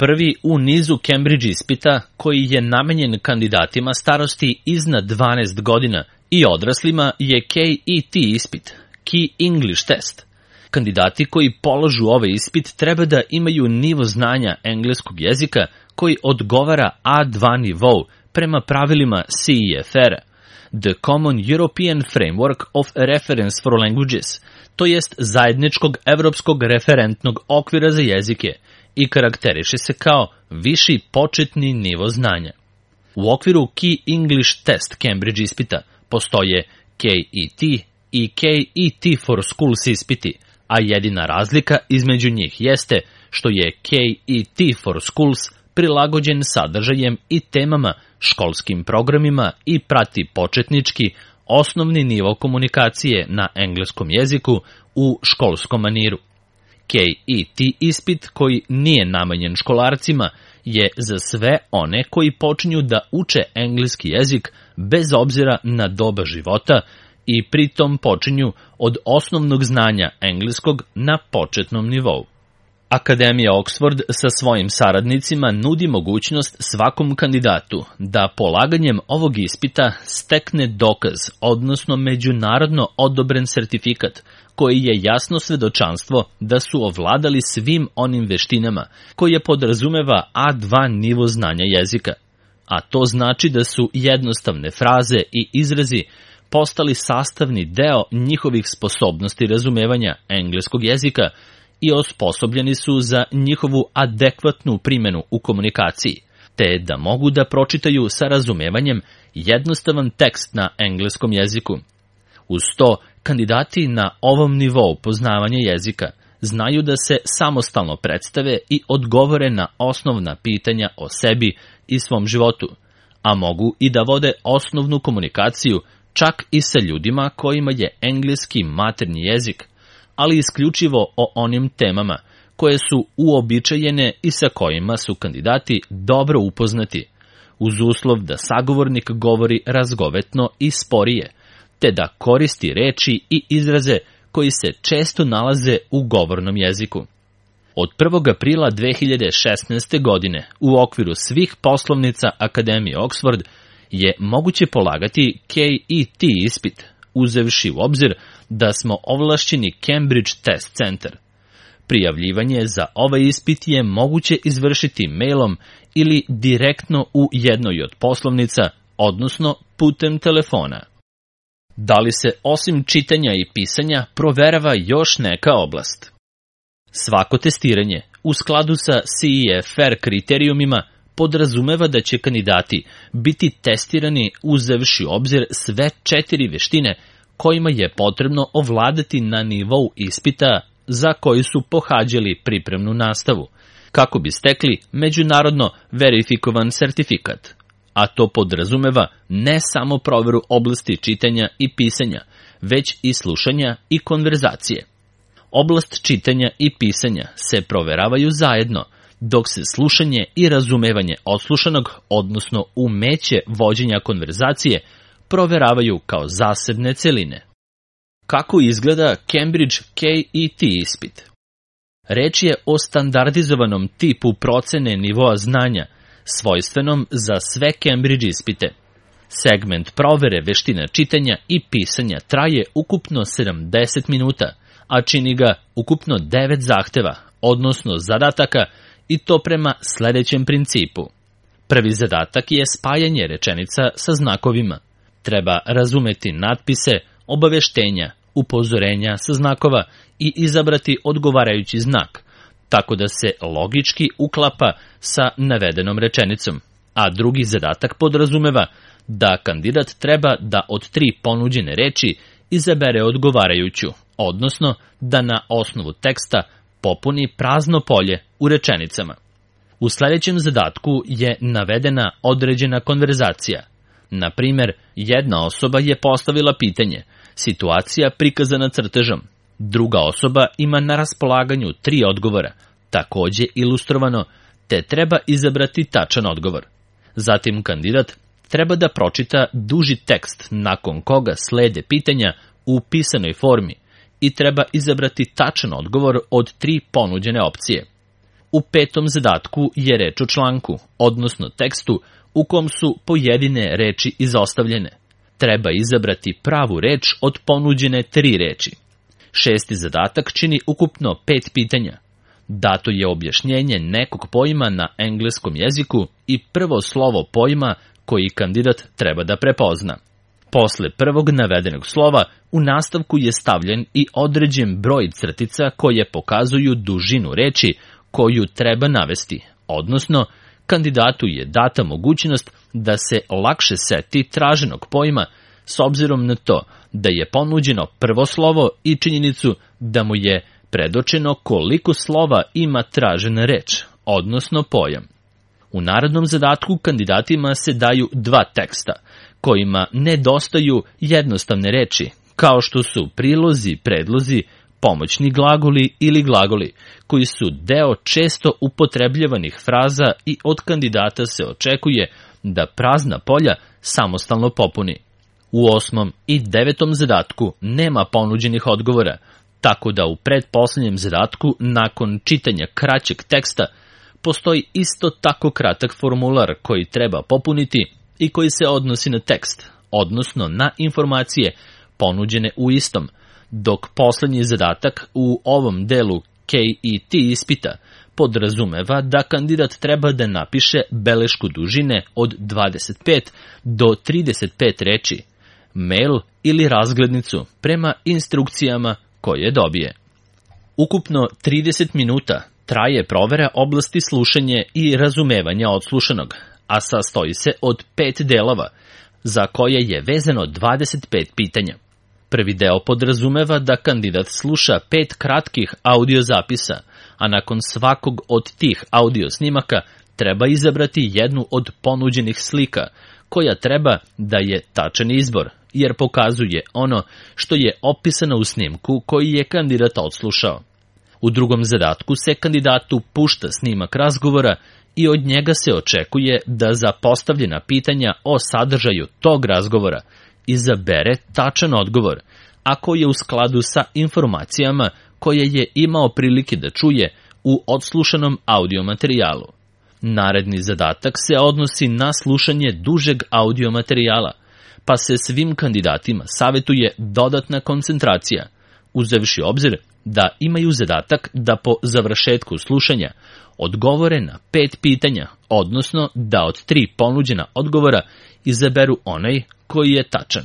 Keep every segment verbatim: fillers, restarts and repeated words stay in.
Prvi u nizu Cambridge ispita koji je namenjen kandidatima starosti iznad dvanaest godina i odraslima je K E T ispit, Key English Test. Kandidati koji polažu ovaj ispit treba da imaju nivo znanja engleskog jezika koji odgovara A dva nivou prema pravilima C E F R-a, The Common European Framework of Reference for Languages, to jest zajedničkog evropskog referentnog okvira za jezike, i karakteriše se kao viši početni nivo znanja. U okviru Key English Test Cambridge ispita postoje K E T i K E T for Schools ispiti, a jedina razlika između njih jeste što je K E T for Schools prilagođen sadržajem i temama školskim programima i prati početnički osnovni nivo komunikacije na engleskom jeziku u školskom maniru. K E T ispit koji nije namenjen školarcima je za sve one koji počinju da uče engleski jezik bez obzira na doba života i pritom počinju od osnovnog znanja engleskog na početnom nivou. Akademija Oxford sa svojim saradnicima nudi mogućnost svakom kandidatu da polaganjem ovog ispita stekne dokaz, odnosno međunarodno odobren sertifikat, koji je jasno svedočanstvo da su ovladali svim onim veštinama koje podrazumeva A dva nivo znanja jezika. A to znači da su jednostavne fraze i izrazi postali sastavni deo njihovih sposobnosti razumevanja engleskog jezika i osposobljeni su za njihovu adekvatnu primjenu u komunikaciji, te da mogu da pročitaju sa razumevanjem jednostavan tekst na engleskom jeziku. Uz to, kandidati na ovom nivou poznavanja jezika znaju da se samostalno predstave i odgovore na osnovna pitanja o sebi i svom životu, a mogu i da vode osnovnu komunikaciju čak i sa ljudima kojima je engleski maternji jezik, ali isključivo o onim temama koje su uobičajene i sa kojima su kandidati dobro upoznati, uz uslov da sagovornik govori razgovetno i sporije, te da koristi reči i izraze koji se često nalaze u govornom jeziku. Od prvog aprila dve hiljade šesnaeste. godine u okviru svih poslovnica Akademije Oxford je moguće polagati K E T ispit, uzevši u obzir da smo ovlašćeni Cambridge Test Center. Prijavljivanje za ovaj ispit je moguće izvršiti mailom ili direktno u jednoj od poslovnica, odnosno putem telefona. Da li se osim čitanja i pisanja proverava još neka oblast? Svako testiranje u skladu sa C E F R kriterijumima podrazumeva da će kandidati biti testirani uzevši u obzir sve četiri veštine kojima je potrebno ovladati na nivou ispita za koji su pohađali pripremnu nastavu, kako bi stekli međunarodno verifikovan sertifikat. A to podrazumeva ne samo proveru oblasti čitanja i pisanja, već i slušanja i konverzacije. Oblast čitanja i pisanja se proveravaju zajedno, dok se slušanje i razumevanje odslušanog, odnosno umeće vođenja konverzacije, proveravaju kao zasebne celine. Kako izgleda Cambridge K E T ispit? Reč je o standardizovanom tipu procene nivoa znanja, svojstvenom za sve Cambridge ispite. Segment provere veština čitanja i pisanja traje ukupno sedamdeset minuta, a čini ga ukupno devet zahteva, odnosno zadataka, i to prema sledećem principu. Prvi zadatak je spajanje rečenica sa znakovima. Treba razumeti natpise, obaveštenja, upozorenja sa znakova i izabrati odgovarajući znak, tako da se logički uklapa sa navedenom rečenicom. A drugi zadatak podrazumeva da kandidat treba da od tri ponuđene reči izabere odgovarajuću, odnosno da na osnovu teksta popuni prazno polje u rečenicama. U sledećem zadatku je navedena određena konverzacija. Na primer, jedna osoba je postavila pitanje, situacija prikazana crtežom. Druga osoba ima na raspolaganju tri odgovora, takođe ilustrovano, te treba izabrati tačan odgovor. Zatim kandidat treba da pročita duži tekst nakon koga slede pitanja u pisanoj formi i treba izabrati tačan odgovor od tri ponuđene opcije. U petom zadatku je reč o članku, odnosno tekstu u kom su pojedine reči izostavljene. Treba izabrati pravu reč od ponuđene tri reči. Šesti zadatak čini ukupno pet pitanja. Dato je objašnjenje nekog pojma na engleskom jeziku i prvo slovo pojma koji kandidat treba da prepozna. Posle prvog navedenog slova u nastavku je stavljen i određen broj crtica koje pokazuju dužinu reči koju treba navesti, odnosno kandidatu je data mogućnost da se lakše seti traženog pojma s obzirom na to da je ponuđeno prvo slovo i činjenicu da mu je predočeno koliko slova ima tražena reč, odnosno pojam. U narednom zadatku kandidatima se daju dva teksta, kojima nedostaju jednostavne reči, kao što su prilozi, predlozi, pomoćni glagoli ili glagoli, koji su deo često upotrebljivanih fraza i od kandidata se očekuje da prazna polja samostalno popuni. U osmom i devetom zadatku nema ponuđenih odgovora, tako da u pretposlednjem zadatku, nakon čitanja kraćeg teksta, postoji isto tako kratak formular koji treba popuniti i koji se odnosi na tekst, odnosno na informacije ponuđene u istom, dok poslednji zadatak u ovom delu K E T ispita podrazumeva da kandidat treba da napiše belešku dužine od dvadeset pet do trideset pet reči, mail ili razglednicu prema instrukcijama koje dobije. Ukupno trideset minuta traje provera oblasti slušanje i razumevanja odslušanog, a sastoji se od pet delova, za koje je vezano dvadeset pet pitanja. Prvi deo podrazumeva da kandidat sluša pet kratkih audio zapisa, a nakon svakog od tih audio snimaka treba izabrati jednu od ponuđenih slika, koja treba da je tačan izbor, jer pokazuje ono što je opisano u snimku koji je kandidat odslušao. U drugom zadatku se kandidatu pušta snimak razgovora i od njega se očekuje da za postavljena pitanja o sadržaju tog razgovora izabere tačan odgovor, ako je u skladu sa informacijama koje je imao prilike da čuje u odslušanom audio materijalu. Naredni zadatak se odnosi na slušanje dužeg audio materijala, pa se svim kandidatima savetuje dodatna koncentracija, uzevši obzir da imaju zadatak da po završetku slušanja odgovore na pet pitanja, odnosno da od tri ponuđena odgovora izaberu onaj koji je tačan.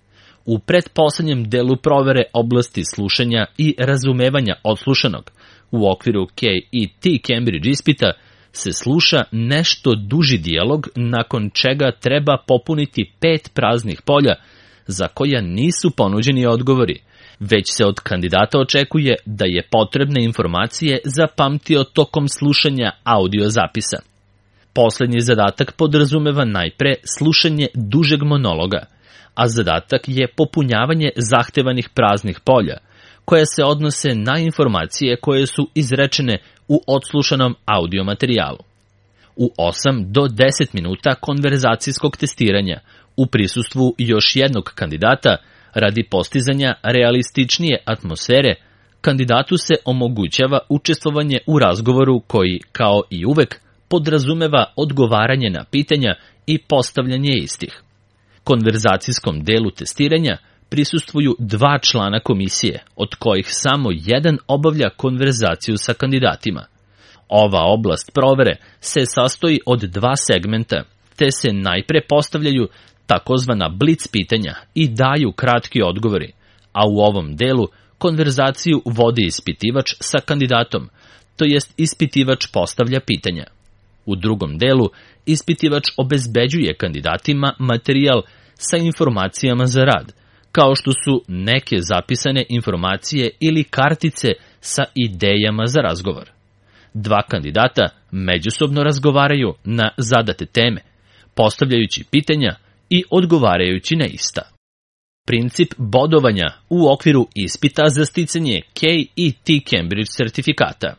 U pretposlednjem delu provere oblasti slušanja i razumevanja odslušanog, u okviru K E T Cambridge ispita, se sluša nešto duži dijalog nakon čega treba popuniti pet praznih polja za koja nisu ponuđeni odgovori, već se od kandidata očekuje da je potrebne informacije zapamtio tokom slušanja audio zapisa. Poslednji zadatak podrazumeva najpre slušanje dužeg monologa, a zadatak je popunjavanje zahtevanih praznih polja, koje se odnose na informacije koje su izrečene u odslušanom audio materijalu. U osam do deset minuta konverzacijskog testiranja, u prisustvu još jednog kandidata, radi postizanja realističnije atmosfere, kandidatu se omogućava učestvovanje u razgovoru koji, kao i uvek, podrazumeva odgovaranje na pitanja i postavljanje istih. Konverzacijskom delu testiranja prisustvuju dva člana komisije, od kojih samo jedan obavlja konverzaciju sa kandidatima. Ova oblast provere se sastoji od dva segmenta, te se najpre postavljaju takozvana blic pitanja i daju kratki odgovori, a u ovom delu konverzaciju vodi ispitivač sa kandidatom, to jest ispitivač postavlja pitanja. U drugom delu ispitivač obezbeđuje kandidatima materijal sa informacijama za rad, kao što su neke zapisane informacije ili kartice sa idejama za razgovor. Dva kandidata međusobno razgovaraju na zadate teme, postavljajući pitanja i odgovarajući na ista. Princip bodovanja u okviru ispita za sticanje K E T Cambridge sertifikata.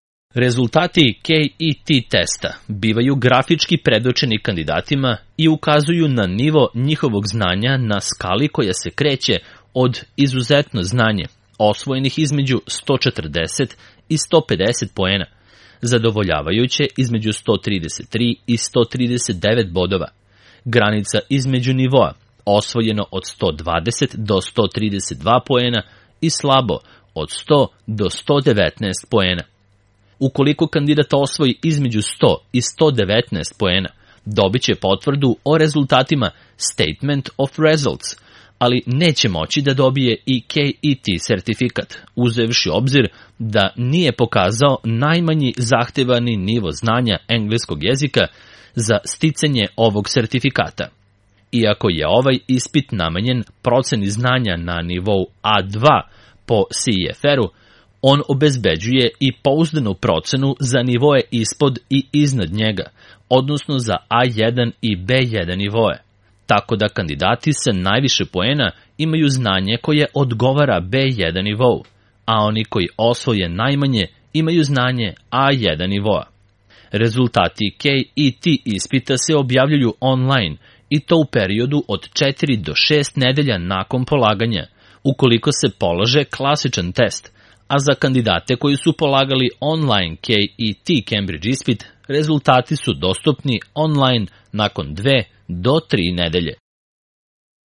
Rezultati K E T testa bivaju grafički predočeni kandidatima i ukazuju na nivo njihovog znanja na skali koja se kreće od izuzetno znanje, osvojenih između sto četrdeset i sto pedeset poena, zadovoljavajuće između sto trideset tri i sto trideset devet bodova. Granica između nivoa, osvojeno od sto dvadeset do sto trideset dva poena i slabo od sto do sto devetnaest poena. Ukoliko kandidat osvoji između sto i sto devetnaest poena, dobit će potvrdu o rezultatima Statement of Results, ali neće moći da dobije i K E T sertifikat, uzevši obzir da nije pokazao najmanji zahtevani nivo znanja engleskog jezika za sticanje ovog sertifikata. Iako je ovaj ispit namenjen proceni znanja na nivou A dva po C E F R-u, on obezbeđuje i pouzdanu procenu za nivoe ispod i iznad njega, odnosno za A jedan i B jedan nivoe, tako da kandidati sa najviše poena imaju znanje koje odgovara B jedan nivou, a oni koji osvoje najmanje imaju znanje A jedan nivoa. Rezultati K E T ispita se objavljuju online i to u periodu od četiri do šest nedelja nakon polaganja, ukoliko se polože klasičan test, a za kandidate koji su polagali online K E T Cambridge ispit, rezultati su dostupni online nakon dve do tri nedelje.